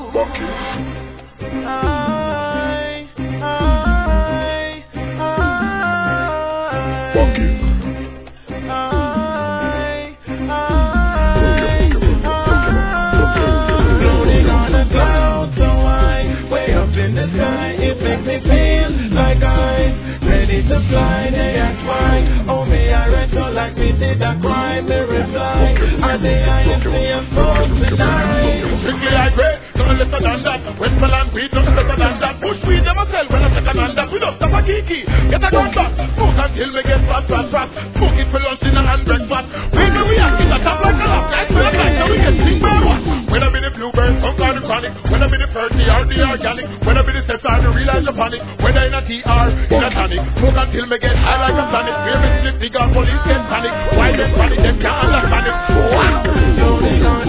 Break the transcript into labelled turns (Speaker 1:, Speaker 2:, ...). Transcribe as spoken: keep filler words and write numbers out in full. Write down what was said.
Speaker 1: Police get panic. Why them panic? Them can't understand it. Wow.